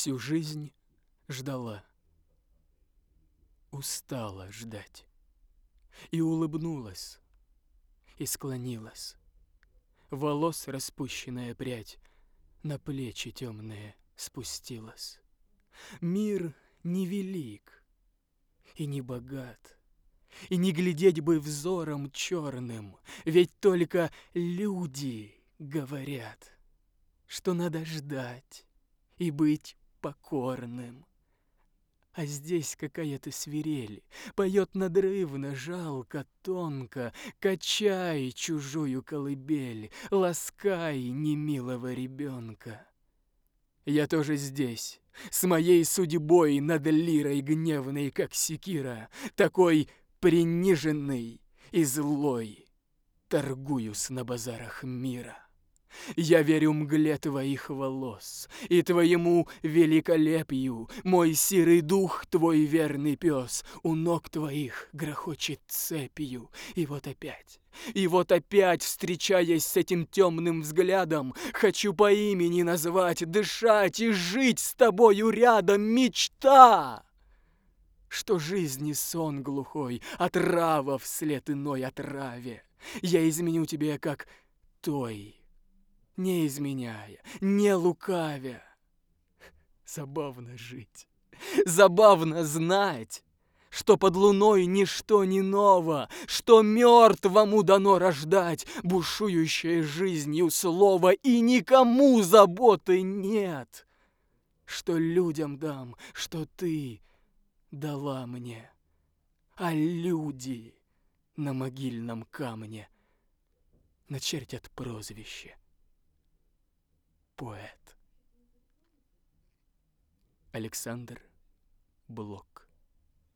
Всю жизнь ждала, устала ждать. И улыбнулась, и склонилась. Волос распущенная прядь на плечи темные спустилась. Мир невелик и не богат, и не глядеть бы взором черным, ведь только люди говорят, что надо ждать и быть покорным. А здесь какая-то свирель, поет надрывно, жалко, тонко, качай чужую колыбель, ласкай немилого ребенка. Я тоже здесь, с моей судьбой над лирой гневной, как секира, такой приниженный и злой, торгуюсь на базарах мира. Я верю мгле твоих волос и твоему великолепию. Мой сирый дух, твой верный пес, у ног твоих грохочет цепью. И вот опять, встречаясь с этим темным взглядом, хочу по имени назвать, дышать и жить с тобою рядом. Мечта! Что жизни сон глухой, отрава вслед иной отраве. Я изменю тебе, как той, не изменяя, не лукавя. Забавно жить, забавно знать, что под луной ничто не ново, что мертвому дано рождать бушующее жизнью слово, и никому заботы нет, что людям дам, что ты дала мне, а люди на могильном камне начертят прозвище поэт. Александр Блок.